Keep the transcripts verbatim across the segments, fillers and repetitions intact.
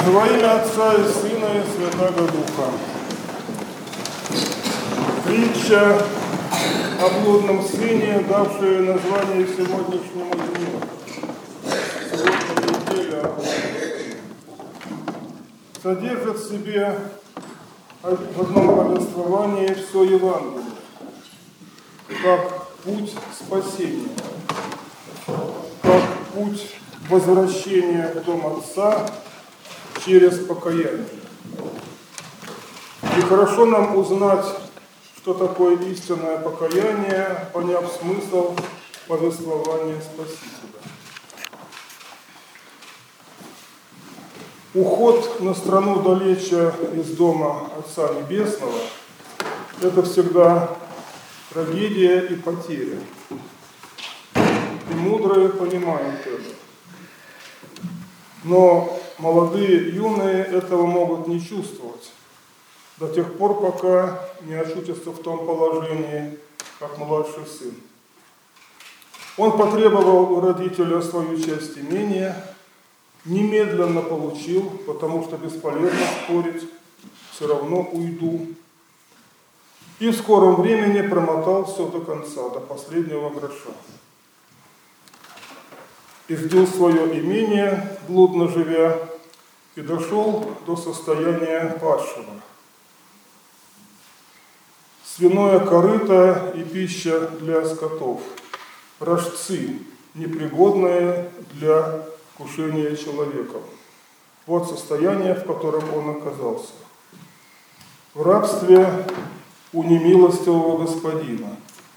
Во имя Отца и Сына и Святого Духа. Притча о блудном сыне, давшая название сегодняшнему дню. Сегодня неделя содержит в себе в одном повествовании все Евангелие, как путь спасения, как путь возвращения в дом Отца через покаяние. И хорошо нам узнать, что такое истинное покаяние, поняв смысл повествования Спасителя. Уход на страну далече из дома Отца Небесного – это всегда трагедия и потеря. И мудрые понимают это. Но молодые, юные этого могут не чувствовать до тех пор, пока не очутятся в том положении, как младший сын. Он потребовал у родителя свою часть имения, немедленно получил, потому что бесполезно спорить, все равно уйду. И в скором времени промотал все до конца, до последнего гроша. Излил свое имение, блудно живя, и дошел до состояния падшего. Свиное корыто и пища для скотов, рожцы, непригодные для кушения человеком. Вот состояние, в котором он оказался. В рабстве у немилостивого господина.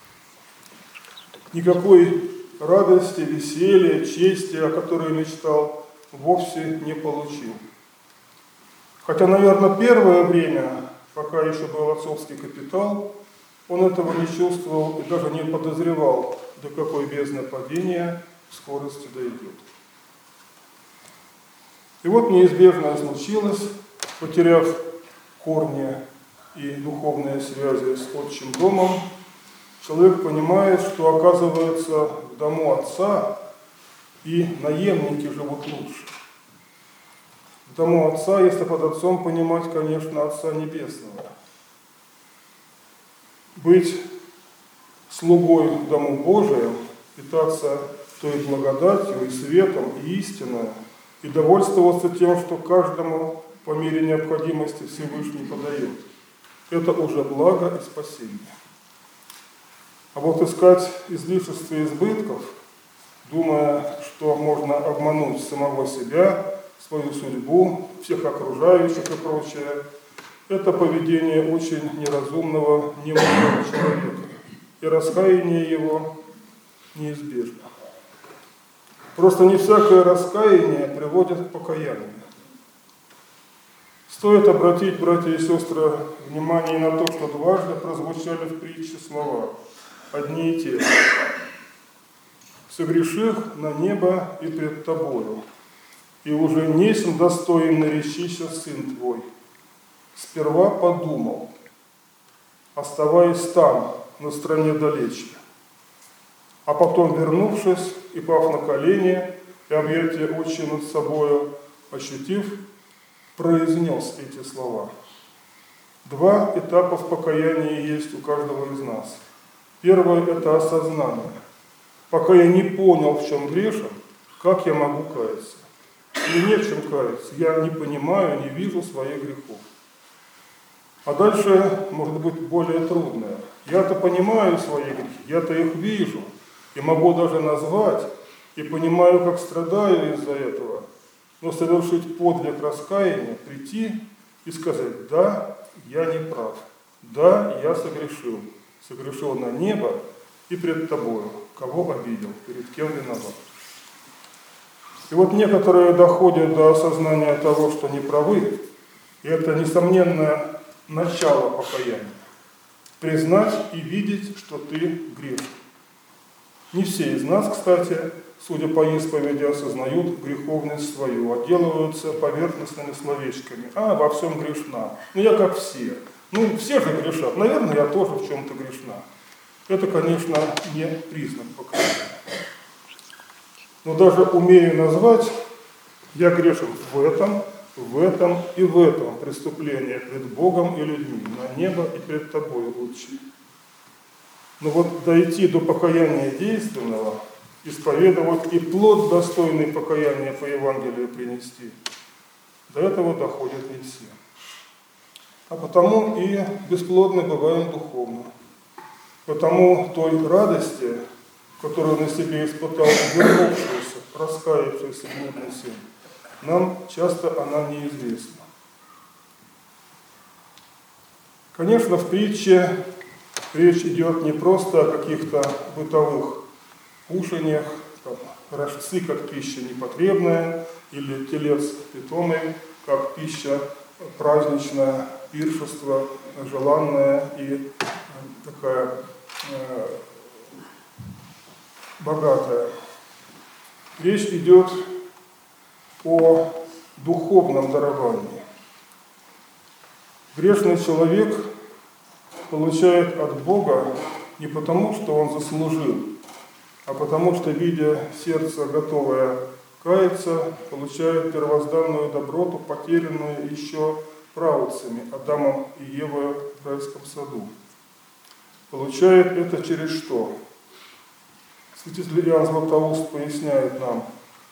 Никакой радости, веселья, чести, о которой мечтал, вовсе не получил. Хотя, наверное, первое время, пока еще был отцовский капитал, он этого не чувствовал и даже не подозревал, до какой бездны падения в скорости дойдет. И вот неизбежно случилось, потеряв корни и духовные связи с отчим домом, человек понимает, что оказывается в дому Отца и наемники живут лучше. В дому Отца, если под Отцом понимать, конечно, Отца Небесного. Быть слугой в дому Божием, питаться той благодатью и светом, и истиной, и довольствоваться тем, что каждому по мере необходимости Всевышний подает. Это уже благо и спасение. А вот искать излишества и избытков, думая, что можно обмануть самого себя, свою судьбу, всех окружающих и прочее, это поведение очень неразумного, немудрого человека. И раскаяние его неизбежно. Просто не всякое раскаяние приводит к покаянию. Стоит обратить, братья и сестры, внимание на то, что дважды прозвучали в притче слова, одни и те же. «Согреших на небо и пред тобою, и уже несем достоин наречися сын твой. Сперва подумал, оставаясь там, на стране далече, а потом, вернувшись и пав на колени и объятия отчи над собою, ощутив, произнес эти слова». Два этапа в покаянии есть у каждого из нас. Первое – это осознание. Пока я не понял, в чем грешен, как я могу каяться? Или не в чем каяться? Я не понимаю, не вижу своих грехов. А дальше может быть более трудное. Я-то понимаю свои грехи, я-то их вижу, и могу даже назвать, и понимаю, как страдаю из-за этого. Но совершить подвиг раскаяния, прийти и сказать: да, я не прав, да, я согрешил. Согрешил на небо и пред тобою, кого обидел, перед кем виноват. И вот некоторые доходят до осознания того, что не правы, и это несомненное начало покаяния. Признать и видеть, что ты грешен. Не все из нас, кстати, судя по исповеди, осознают греховность свою, отделываются поверхностными словечками. А, во всем грешна. Ну, я как все. Ну, все же грешат. Наверное, я тоже в чем-то грешна. Это, конечно, не признак покаяния. Но даже умею назвать, я грешен в этом, в этом и в этом преступление пред Богом и людьми, на небо и пред тобой лучше. Но вот дойти до покаяния действенного, исповедовать и плод достойный покаяния по Евангелию принести, до этого доходят не все. А потому и бесплодны бываем духовно. Потому той радости, которую на себе испытал вернувшийся, раскаявшийся блудный сын, нам часто она неизвестна. Конечно, в притче речь идет не просто о каких-то бытовых кушаниях, там, рожцы как пища непотребная, или телец питомый как пища праздничная, пиршество желанное и такая э, богатая. Речь идет о духовном даровании. Грешный человек получает от Бога не потому, что он заслужил, а потому что, видя сердце готовое каяться, получает первозданную доброту, потерянную еще праотцами Адамом и Евой в райском саду. Получает это через что? Святитель Иоанн Златоуст поясняет нам: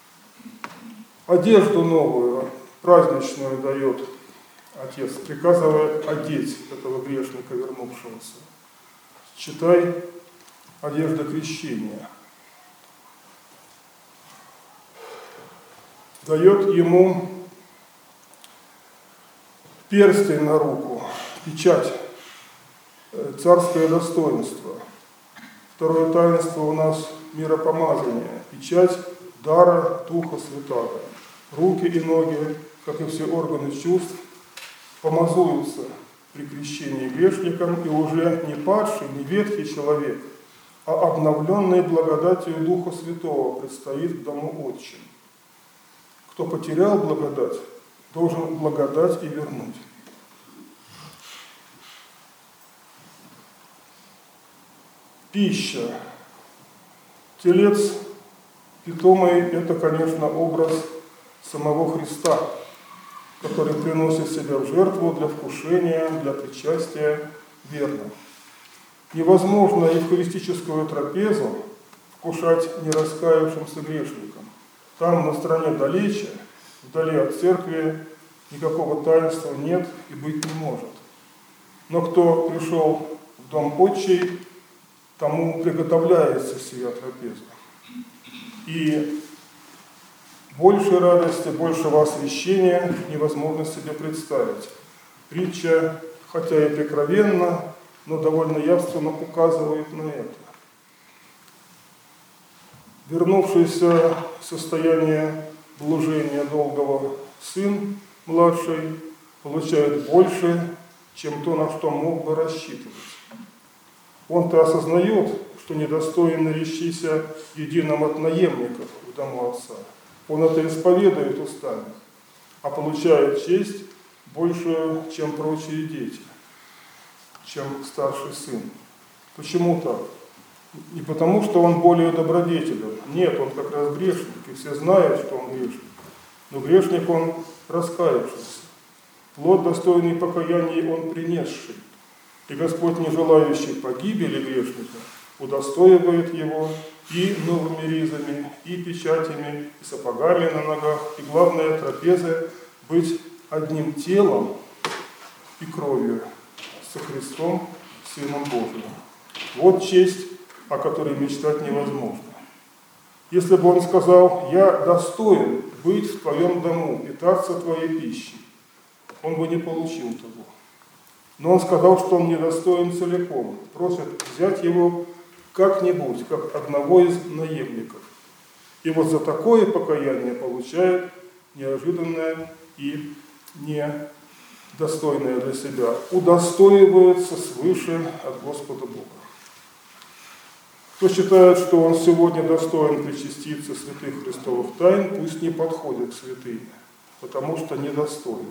одежду новую, праздничную дает Отец, приказывая одеть этого грешника, вернувшегося. Читай одежда крещения. Дает ему перстень на руку, печать, царское достоинство. Второе таинство у нас миропомазание, печать дара Духа Святаго. Руки и ноги, как и все органы чувств, помазуются при крещении грешникам, и уже не падший, не ветхий человек, а обновленный благодатью Духа Святого предстоит в дому Отчим. Кто потерял благодать, должен благодать и вернуть. Пища. Телец питомый – это, конечно, образ самого Христа, который приносит себя в жертву для вкушения, для причастия верным. Невозможно евхаристическую трапезу вкушать нераскаявшимся грешникам. Там, на стороне далече, вдали от церкви, никакого таинства нет и быть не может. Но кто пришел в дом Отчий, тому приготовляется сия трапеза. И больше радости, большего освящения невозможно себе представить. Притча, хотя и прикровенна, но довольно явственно указывает на это. Вернувшийся в состояние блужения долгого сын младший получает больше, чем то, на что мог бы рассчитывать. Он-то осознает, что недостоин наречься единым от наемников в дому отца. Он это исповедует устами, а получает честь большую, чем прочие дети, чем старший сын. Почему так? Не потому, что он более добродетелен. Нет, он как раз грешник, и все знают, что он грешник. Но грешник он раскаявшийся. Плод достойный покаяния он принесший. И Господь, не желающий погибели грешника, удостоивает его и новыми ризами, и печатями, и сапогами на ногах, и, главное, трапезы быть одним телом и кровью со Христом, Сыном Божиим. Вот честь, о которой мечтать невозможно. Если бы он сказал: «Я достоин быть в твоем дому, питаться твоей пищей», он бы не получил того. Но он сказал, что он недостоин целиком, просит взять его как-нибудь, как одного из наемников. И вот за такое покаяние получает неожиданное и недостойное для себя, удостоивается свыше от Господа Бога. Кто считает, что он сегодня достоин причаститься святых Христовых тайн, пусть не подходит к святыне, потому что недостоин.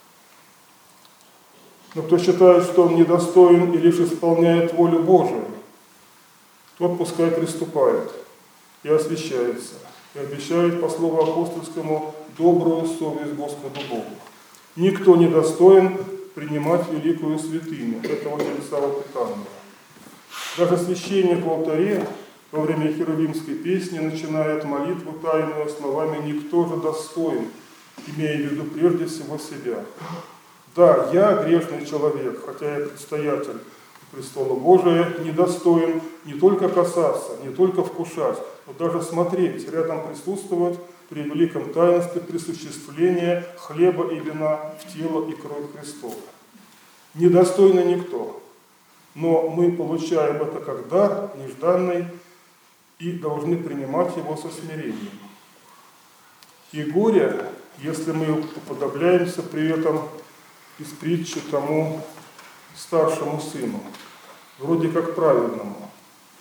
Но кто считает, что он недостоин и лишь исполняет волю Божию, тот пускай приступает и освящается, и обещает по слову апостольскому добрую совесть Господу Богу. Никто не достоин принимать великую святыню этого тельца опеканного. Даже священник в алтаре во время херувимской песни начинает молитву тайную словами «Никто же достоин», имея в виду прежде всего себя. Да, я грешный человек, хотя я предстоятель престола Божия, недостоин не только касаться, не только вкушать, но даже смотреть, рядом присутствовать при великом таинстве присуществления хлеба и вина в тело и кровь Христова. Недостойный никто, но мы получаем это как дар нежданный и должны принимать его со смирением. И горе, если мы уподобляемся при этом из притчи тому старшему сыну, вроде как праведному.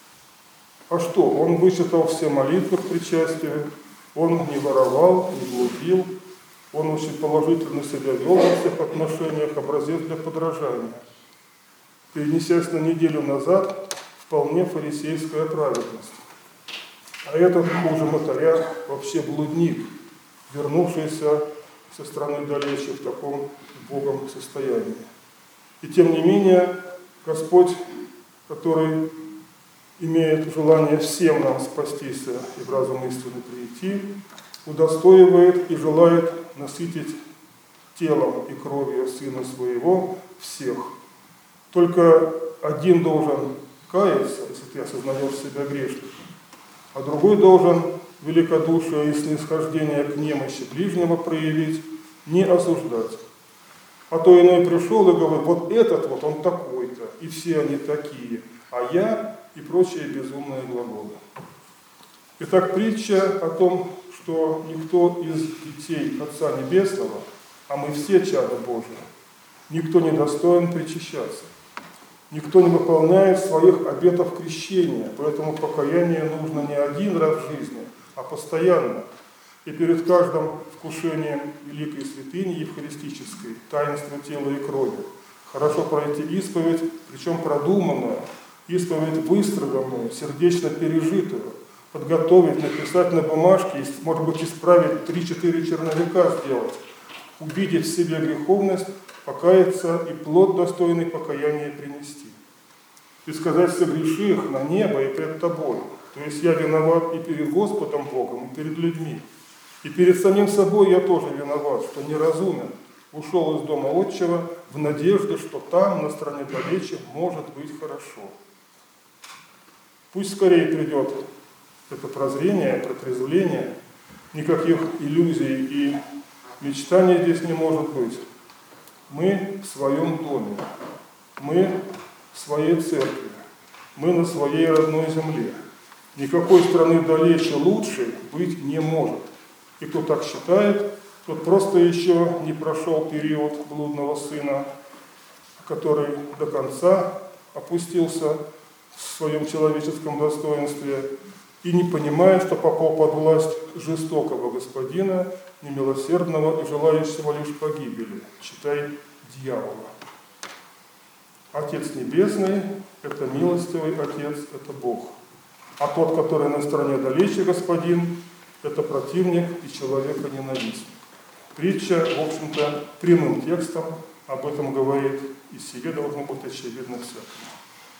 А что? Он вычитал все молитвы к причастию, он не воровал, не блудил, он очень положительно себя вел во всех отношениях, образец для подражания. Перенесясь на неделю назад, вполне фарисейская праведность. А этот хуже мотаря вообще блудник, вернувшийся со страны далече в таком Богом состоянии. И тем не менее, Господь, который имеет желание всем нам спастись и в разум истины прийти, удостоивает и желает насытить телом и кровью Сына Своего всех. Только один должен каяться, если ты осознаешь себя грешным, а другой должен великодушие и снисхождение к немощи ближнего проявить, не осуждать. А то иной пришел и говорит, вот этот вот он такой-то, и все они такие, а я и прочие безумные глаголы. Итак, притча о том, что никто из детей Отца Небесного, а мы все чада Божие, никто не достоин причащаться. Никто не выполняет своих обетов крещения, поэтому покаяние нужно не один раз в жизни, а постоянно. И перед каждым вкушением великой святыни евхаристической, таинства тела и крови, хорошо пройти исповедь, причем продуманную, исповедь выстраданную, сердечно пережитую, подготовить, написать на бумажке, может быть, исправить три-четыре черновика сделать, увидеть в себе греховность, покаяться и плод достойный покаяния принести. И сказать, согреших на небо и пред тобой. То есть я виноват и перед Господом Богом, и перед людьми. И перед самим собой я тоже виноват, что неразумен. Ушел из дома отчего в надежде, что там, на стороне далече, может быть хорошо. Пусть скорее придет это прозрение, протрезвление. Никаких иллюзий и мечтаний здесь не может быть. Мы в своем доме, мы в своей церкви, мы на своей родной земле. Никакой страны далече лучше быть не может. И кто так считает, тот просто еще не прошел период блудного сына, который до конца опустился в своем человеческом достоинстве и не понимает, что попал под власть жестокого господина, немилосердного и желающего лишь погибели, читай, дьявола. Отец Небесный – это милостивый Отец, это Бог. А тот, который на стороне далече господин, это противник и человека-ненавистник. Притча, в общем-то, прямым текстом об этом говорит, и себе должно быть очевидно всякому.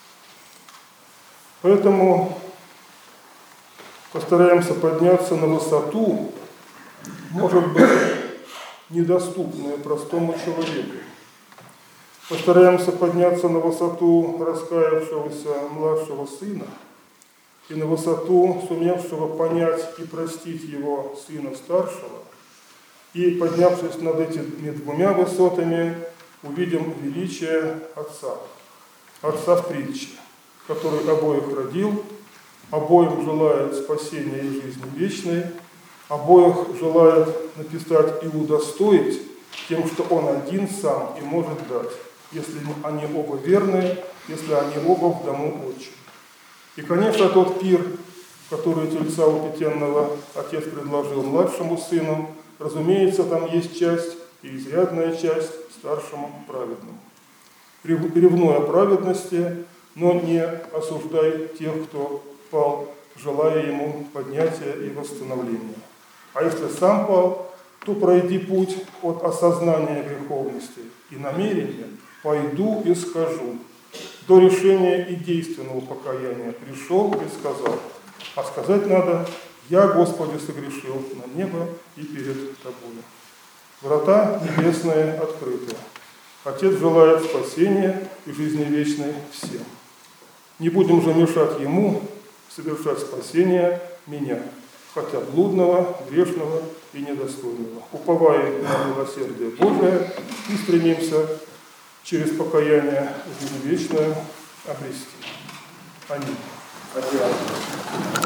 Поэтому постараемся подняться на высоту, может быть, недоступную простому человеку. Постараемся подняться на высоту раскаявшегося младшего сына и на высоту сумевшего понять и простить его сына старшего. И, поднявшись над этими двумя высотами, увидим величие Отца. Отца в притче, который обоих родил, обоим желает спасения и жизни вечной, обоих желает написать и удостоить тем, что Он один сам и может дать, если они оба верны, если они оба в дому отчим. И, конечно, тот пир, который тельца упетенного отец предложил младшему сыну, разумеется, там есть часть, и изрядная часть старшему праведному. Ревнуй о праведности, но не осуждай тех, кто пал желая ему поднятия и восстановления. А если сам пал, то пройди путь от осознания греховности и намерения «пойду и скажу». До решения и действенного покаяния пришел и сказал. А сказать надо «Я, Господи, согрешил на небо и перед Тобою». Врата небесные открыты. Отец желает спасения и жизни вечной всем. Не будем же мешать Ему совершать спасение меня, хотя блудного, грешного и недостойного. Уповаем на милосердие Божие и стремимся через покаяние жизнь вечную обрести. Аминь.